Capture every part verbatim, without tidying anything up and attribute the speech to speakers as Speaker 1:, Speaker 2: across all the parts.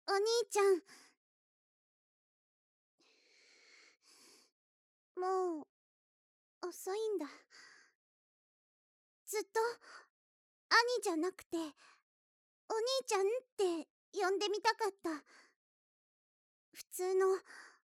Speaker 1: お兄ちゃん、もう遅いんだ。ずっと兄じゃなくてお兄ちゃんって呼んでみたかった。普通の本当の兄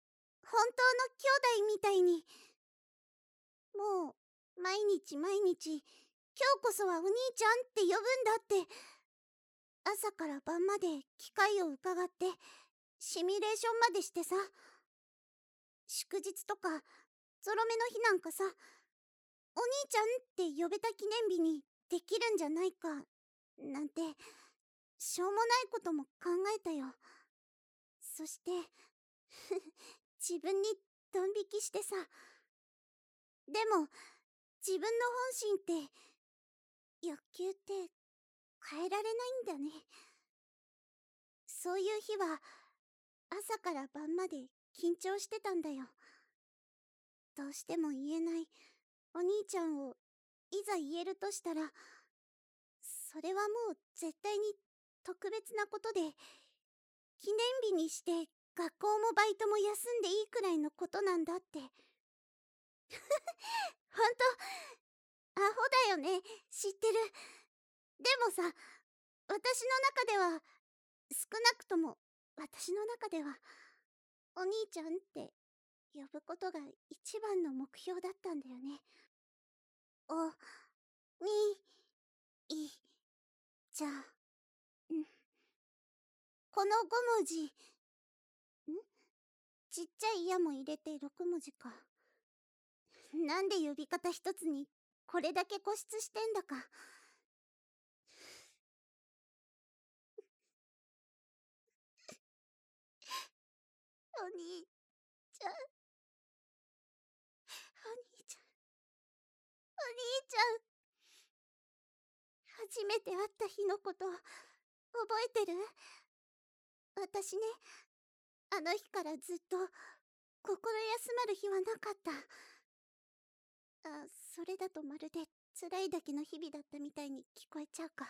Speaker 1: 弟みたいに。もう毎日毎日今日こそはお兄ちゃんって呼ぶんだって。朝から晩まで機械を伺ってシミュレーションまでしてさ、祝日とかゾロ目の日なんかさ、お兄ちゃんって呼べた記念日にできるんじゃないかなんてしょうもないことも考えたよ。そして自分にドン引きしてさ。でも自分の本心って欲求って変えられないんだね。そういう日は朝から晩まで緊張してたんだよ。どうしても言えないお兄ちゃんをいざ言えるとしたら、それはもう絶対に特別なことで、記念日にして学校もバイトも休んでいいくらいのことなんだって。ほんとアホだよね、知ってる。でもさ、私の中では、少なくとも私の中ではお兄ちゃんって呼ぶことが一番の目標だったんだよね。おにいちゃん。このご文字、んちっちゃい「や」も入れてろく文字か。なんで呼び方一つにこれだけ固執してんだか。お兄ちゃん、お兄ちゃん、お兄ちゃん。初めて会った日のこと覚えてる？私ね、あの日からずっと心休まる日はなかった。あ、それだとまるで辛いだけの日々だったみたいに聞こえちゃうか。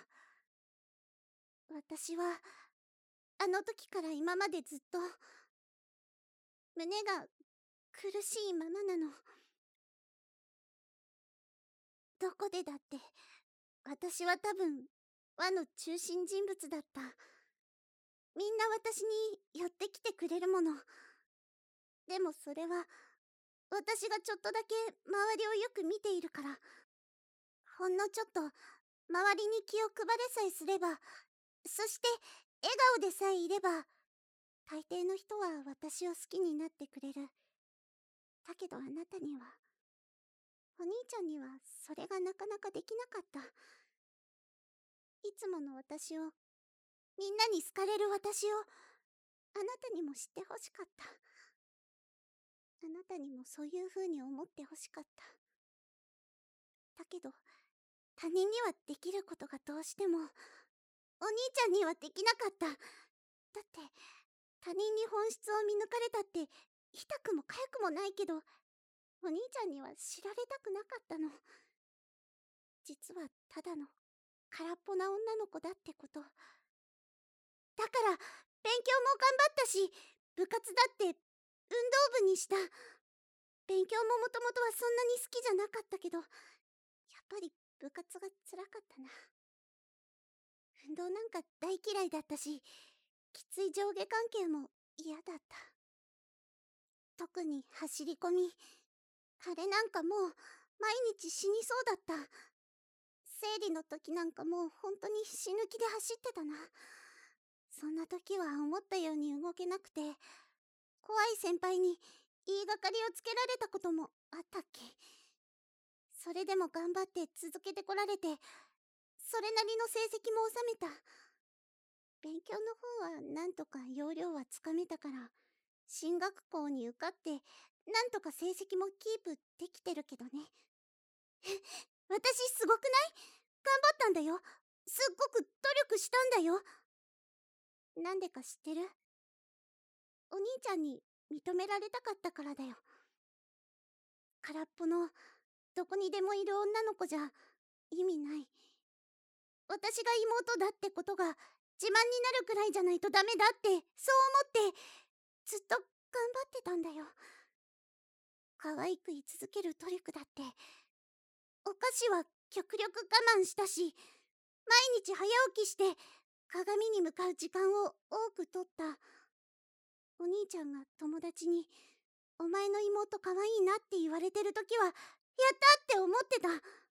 Speaker 1: 私はあの時から今までずっと胸が苦しいままなの。どこでだって私は多分輪の中心人物だった。みんな私に寄ってきてくれるもの。でもそれは私がちょっとだけ周りをよく見ているから。ほんのちょっと周りに気を配れさえすれば、そして笑顔でさえいれば、大抵の人は私を好きになってくれる。だけどあなたには、お兄ちゃんにはそれがなかなかできなかった。いつもの私を、みんなに好かれる私を、あなたにも知ってほしかった。あなたにもそういう風に思ってほしかった。だけど、他人にはできることがどうしても、お兄ちゃんにはできなかった。だって、他人に本質を見抜かれたって、痛くも痒くもないけど、お兄ちゃんには知られたくなかったの。実はただの空っぽな女の子だってこと。だから勉強も頑張ったし、部活だって運動部にした。勉強ももともとはそんなに好きじゃなかったけど、やっぱり部活が辛かったな。運動なんか大嫌いだったし、きつい上下関係も嫌だった。特に走り込み、あれなんかもう毎日死にそうだった。生理の時なんかもう本当に死ぬ気で走ってたな。そんな時は思ったように動けなくて、怖い先輩に言いがかりをつけられたこともあったっけ。それでも頑張って続けてこられて、それなりの成績も収めた。勉強の方はなんとか要領はつかめたから、進学校に受かってなんとか成績もキープできてるけどね。私すごくない？頑張ったんだよ。すっごく努力したんだよ。なんでか知ってる？お兄ちゃんに認められたかったからだよ。空っぽのどこにでもいる女の子じゃ意味ない。私が妹だってことが自慢になるくらいじゃないとダメだって、そう思ってずっと頑張ってたんだよ。可愛く居続ける努力だって、お菓子は極力我慢したし、毎日早起きして鏡に向かう時間を多くとった。お兄ちゃんが友達にお前の妹可愛いなって言われてる時はやったって思ってた。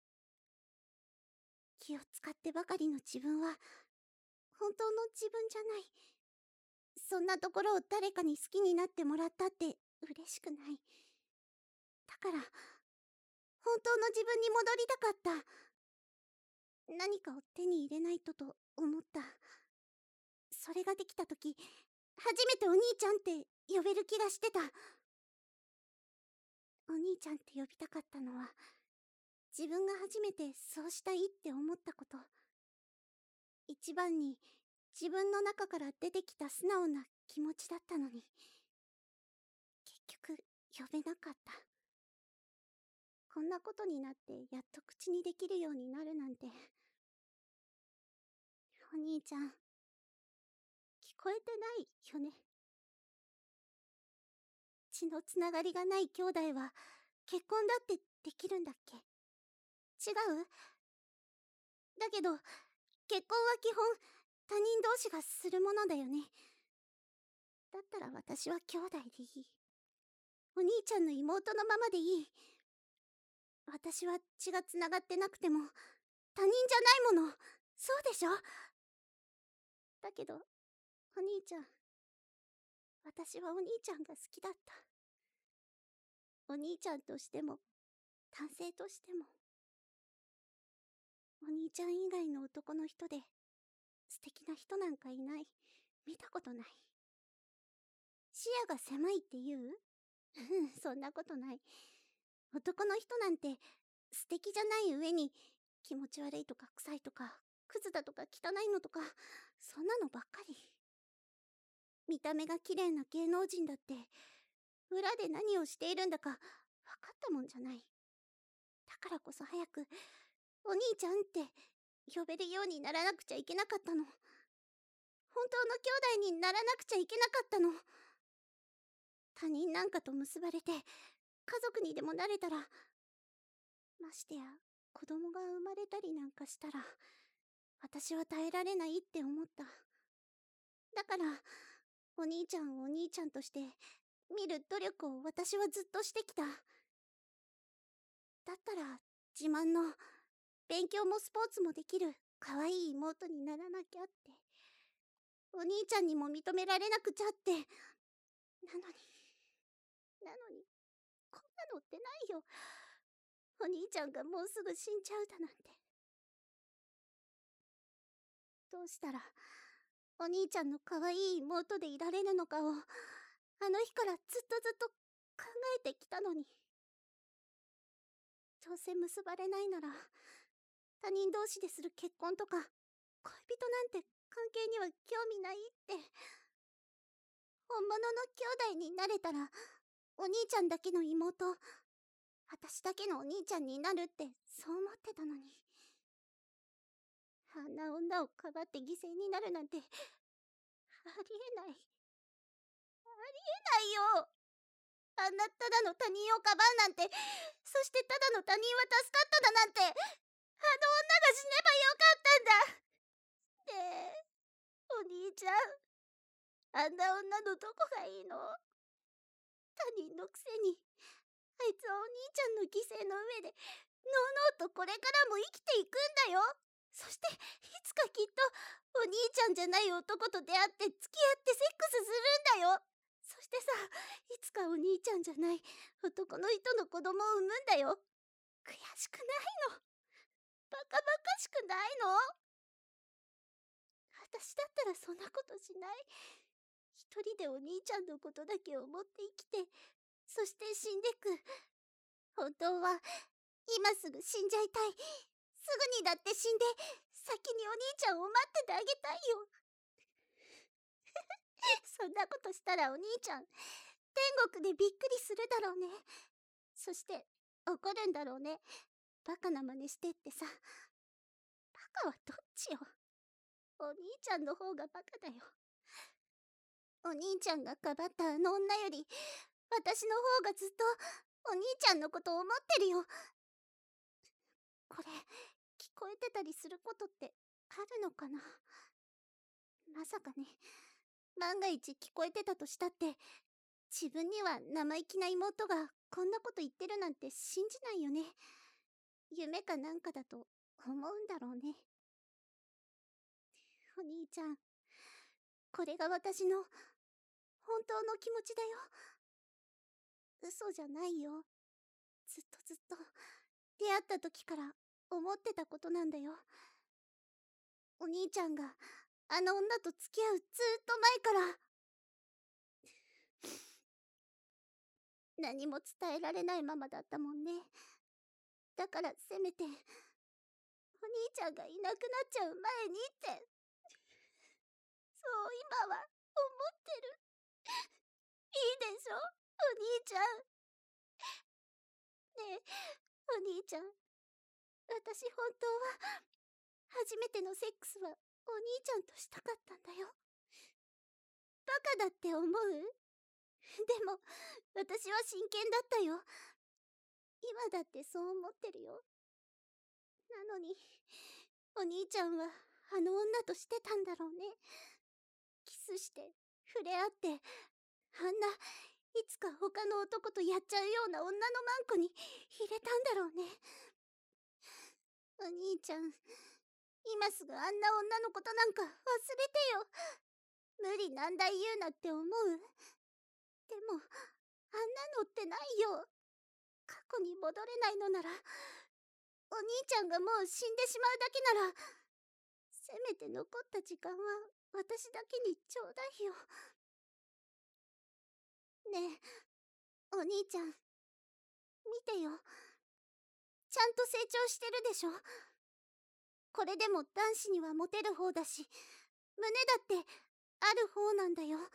Speaker 1: 気を使ってばかりの自分は本当の自分じゃない。そんなところを誰かに好きになってもらったって嬉しくない。だから本当の自分に戻りたかった。何かを手に入れないとと思った。それができた時、初めてお兄ちゃんって呼べる気がしてた。お兄ちゃんって呼びたかったのは、自分が初めてそうしたいって思ったこと。一番に自分の中から出てきた素直な気持ちだったのに、結局呼べなかった。こんなことになってやっと口にできるようになるなんて。お兄ちゃん、聞こえてないよね。血のつながりがない兄弟は結婚だってできるんだっけ？違う？だけど結婚は基本他人同士がするものだよね。だったら私は兄弟でいい。お兄ちゃんの妹のままでいい。私は血がつながってなくても他人じゃないもの。そうでしょ？だけどお兄ちゃん、私はお兄ちゃんが好きだった。お兄ちゃんとしても男性としても。お兄ちゃん以外の男の人で素敵な人なんかいない。見たことない。視野が狭いって言う？うん、そんなことない。男の人なんて素敵じゃない上に気持ち悪いとか臭いとかクズだとか汚いのとか、そんなのばっかり。見た目が綺麗な芸能人だって裏で何をしているんだか分かったもんじゃない。だからこそ早くお兄ちゃんって呼べるようにならなくちゃいけなかったの。本当の兄弟にならなくちゃいけなかったの。他人なんかと結ばれて家族にでもなれたら、ましてや子供が生まれたりなんかしたら私は耐えられないって思った。だからお兄ちゃんをお兄ちゃんとして見る努力を私はずっとしてきた。だったら自慢の勉強もスポーツもできる可愛い妹にならなきゃって、お兄ちゃんにも認められなくちゃって。なのになのにこんなのってないよ。お兄ちゃんがもうすぐ死んじゃうだなんて。どうしたらお兄ちゃんの可愛い妹でいられるのかを、あの日からずっとずっと考えてきたのに。どうせ結ばれないなら他人同士でする結婚とか恋人なんて関係には興味ないって。本物の兄弟になれたらお兄ちゃんだけの妹、私だけのお兄ちゃんになるってそう思ってたのに。あんな女をかばって犠牲になるなんてありえない。ありえないよ。あんなただの他人をかばうなんて、そしてただの他人は助かっただなんて、あの女が死ねばよかったんだ。ねえお兄ちゃん、あんな女のどこがいいの？他人のくせにあいつはお兄ちゃんの犠牲の上でのうのうとこれからも生きていくんだよ。そしていつかきっとお兄ちゃんじゃない男と出会って付き合ってセックスするんだよ。そしてさ、いつかお兄ちゃんじゃない男の人の子供を産むんだよ。悔しくないの？バカバカしくないの？私だったらそんなことしない。一人でお兄ちゃんのことだけ思って生きて、そして死んでく。本当は今すぐ死んじゃいたい。すぐにだって死んで先にお兄ちゃんを待っててあげたいよ。そんなことしたらお兄ちゃん天国でびっくりするだろうね。そして怒るんだろうね。バカな真似してってさ。バカはどっちよ。 お兄ちゃんの方がバカだよ。お兄ちゃんがかばったあの女より私の方がずっとお兄ちゃんのことを思ってるよ。これ聞こえてたりすることってあるのかな。まさかね、万が一聞こえてたとしたって、自分には生意気な妹がこんなこと言ってるなんて信じないよね。夢かなんかだと思うんだろうね。お兄ちゃん、これが私の本当の気持ちだよ。嘘じゃないよ。ずっとずっと出会った時から思ってたことなんだよ。お兄ちゃんがあの女と付き合うずっと前から何も伝えられないままだったもんね。だからせめてお兄ちゃんがいなくなっちゃう前にって、そう今は思ってる。いいでしょお兄ちゃん。ねえお兄ちゃん、私本当は初めてのセックスはお兄ちゃんとしたかったんだよ。バカだって思う？でも私は真剣だったよ。今だってそう思ってるよ。なのにお兄ちゃんはあの女としてたんだろうね。キスして触れ合って、あんないつか他の男とやっちゃうような女のマンコに入れたんだろうね。お兄ちゃん、今すぐあんな女のことなんか忘れてよ。無理難題言うなって思う？でもあんなのってないよ。過去に戻れないのなら、お兄ちゃんがもう死んでしまうだけなら、せめて残った時間は私だけにちょうだいよ。ねえお兄ちゃん、見てよ。ちゃんと成長してるでしょ。これでも男子にはモテる方だし、胸だってある方なんだよ。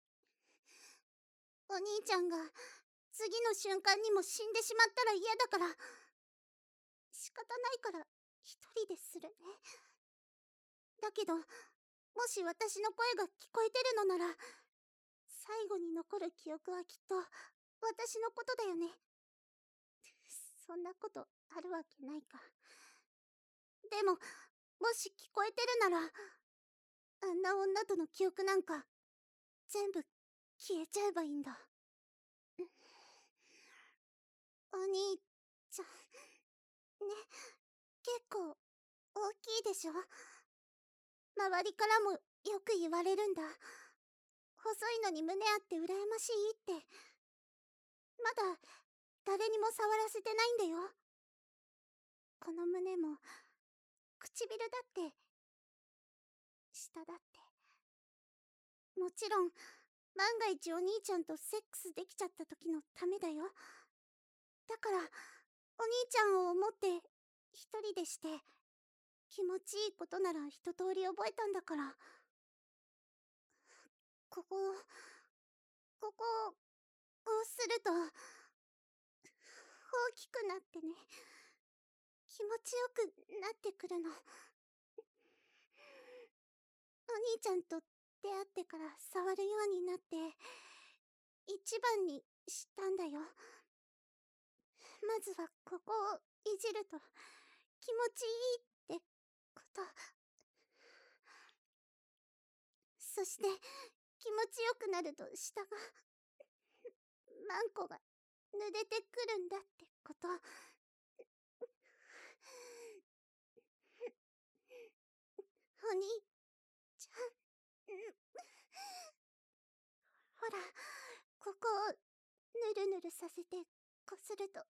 Speaker 1: お兄ちゃんが次の瞬間にも死んでしまったら嫌だから、仕方ないから一人でするね。だけどもし私の声が聞こえてるのなら、最後に残る記憶はきっと私のことだよね。そんなことあるわけないか。でももし聞こえてるなら、あんな女との記憶なんか全部消えちゃえばいいんだ。お兄ちゃんね、結構大きいでしょ。周りからもよく言われるんだ。細いのに胸あって羨ましいって。まだ誰にも触らせてないんだよ。この胸も唇だって下だって。もちろん万が一お兄ちゃんとセックスできちゃった時のためだよ。だからお兄ちゃんを思って一人でして、気持ちいいことなら一通り覚えたんだから。ここここをこうすると大きくなってね、気持ちよくなってくるの。お兄ちゃんと出会ってから触るようになって一番に知ったんだよ。まずはここをいじると気持ちいいってこと。そして気持ちよくなると下がマンコが濡れてくるんだってこと。お兄ちゃん、ほらここをぬるぬるさせてこすると、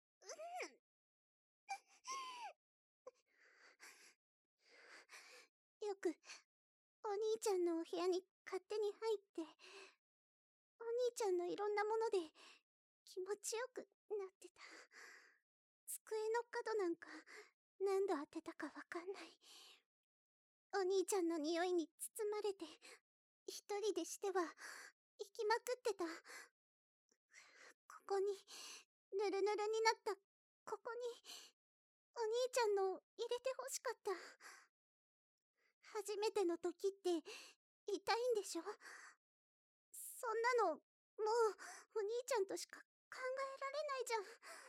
Speaker 1: よくお兄ちゃんのお部屋に勝手に入って、お兄ちゃんのいろんなもので気持ちよくなってた。机の角なんか何度当てたかわかんない。お兄ちゃんの匂いに包まれて一人でしては生きまくってた。ここにぬるぬるになったここにお兄ちゃんの入れてほしかった。 初めての時って痛いんでしょ。そんなのもうお兄ちゃんとしか考えられないじゃん。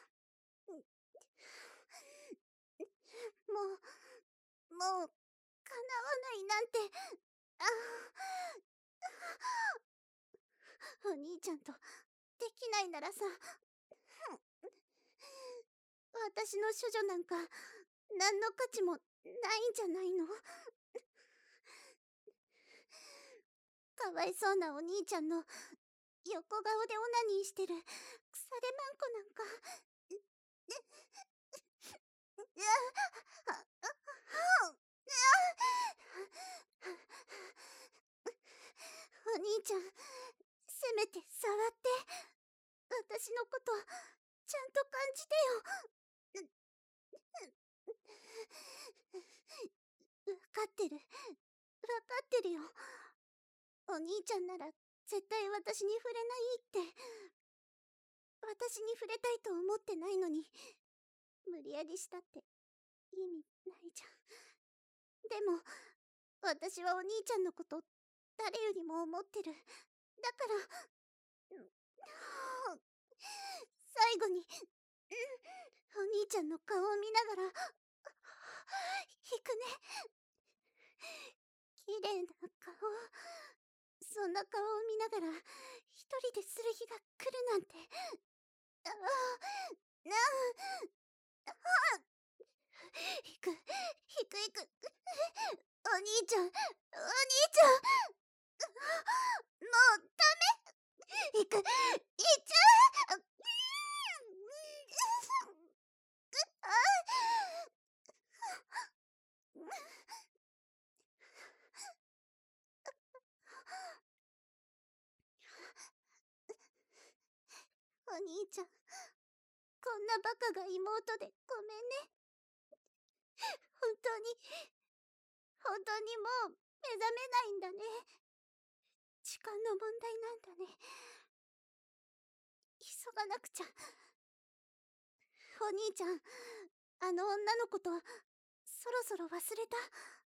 Speaker 1: もうもう叶わないなんて。あお兄ちゃんとできないならさ、私の処女なんか何の価値もないんじゃないの。かわいそうなお兄ちゃんの横顔でオナニーしてる腐れまんこなんか。お兄ちゃん、せめて触って私のことちゃんと感じてよ。分かってる分かってるよ。お兄ちゃんなら絶対私に触れないって。私に触れたいと思ってないのに無理やりしたって意味ないじゃん。でも私はお兄ちゃんのこと誰よりも思ってる。だから最後にお兄ちゃんの顔を見ながら引くね。綺麗な顔、そんな顔を見ながら一人でする日が来るなんて。ああなああ引く引く引く。お兄ちゃんお兄ちゃんもうダメ。引く引っちゃう。お兄ちゃん、こんなバカが妹でごめんね。本当に本当にもう目覚めないんだね。時間の問題なんだね。急がなくちゃ。お兄ちゃん、あの女の子とそろそろ忘れた？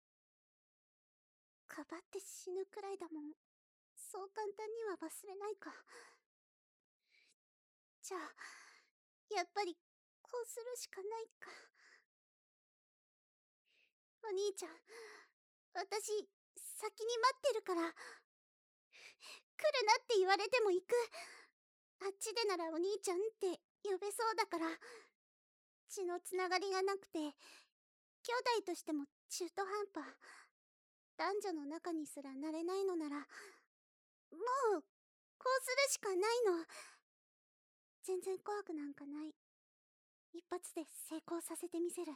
Speaker 1: かばって死ぬくらいだもん。そう簡単には忘れないか。じゃあやっぱりこうするしかないか。お兄ちゃん、私先に待ってるから。来るなって言われても行く。あっちでならお兄ちゃんって呼べそうだから。血のつながりがなくて兄弟としても中途半端。男女の仲にすらなれないのならもうこうするしかないの。全然怖くなんかない。一発で成功させてみせる。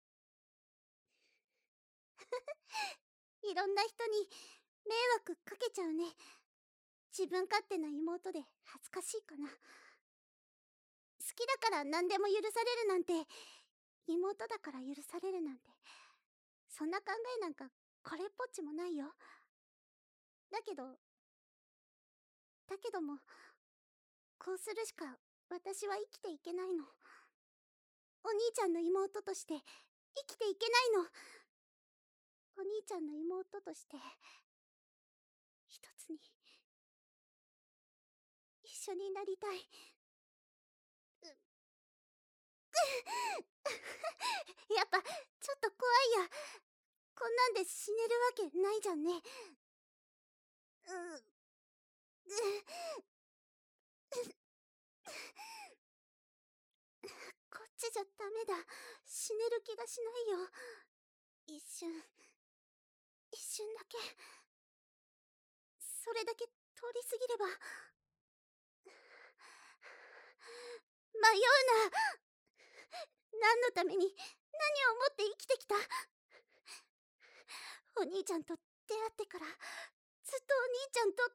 Speaker 1: いろんな人に迷惑かけちゃうね。自分勝手な妹で恥ずかしいかな。好きだから何でも許されるなんて、妹だから許されるなんて、そんな考えなんかこれっぽっちもないよ。だけどだけどもこうするしか私は生きていけないの。お兄ちゃんの妹として生きていけないの。お兄ちゃんの妹として一つに一緒になりたい。やっぱちょっと怖いや。こんなんで死ねるわけないじゃんね。うこっちじゃダメだ。死ねる気がしないよ。一瞬一瞬だけ、それだけ通り過ぎれば。迷うな。何のために何をもって生きてきた？お兄ちゃんと出会ってからずっとお兄ちゃんとって。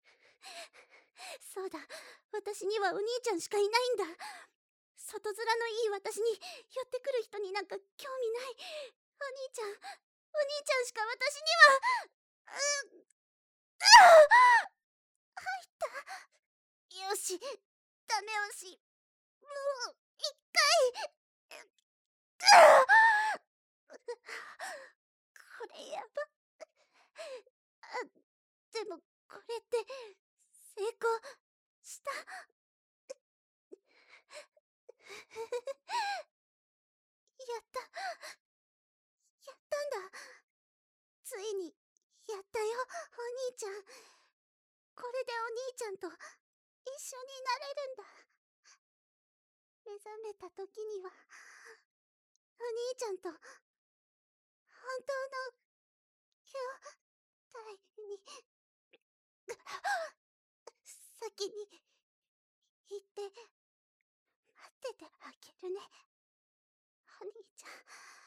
Speaker 1: そうだ、私にはお兄ちゃんしかいないんだ。外面のいい私に寄ってくる人になんか興味ない。お兄ちゃんお兄ちゃんしか私には。うっ入った。よし、ダメ押し。もう一回。これやば。 でもこれって成功した。やった。やったんだ。ついにやったよ、お兄ちゃん。これでお兄ちゃんと一緒になれるんだ。目覚めた時にはお兄ちゃんと本当の兄弟に先に行って待っててあげるね、お兄ちゃん。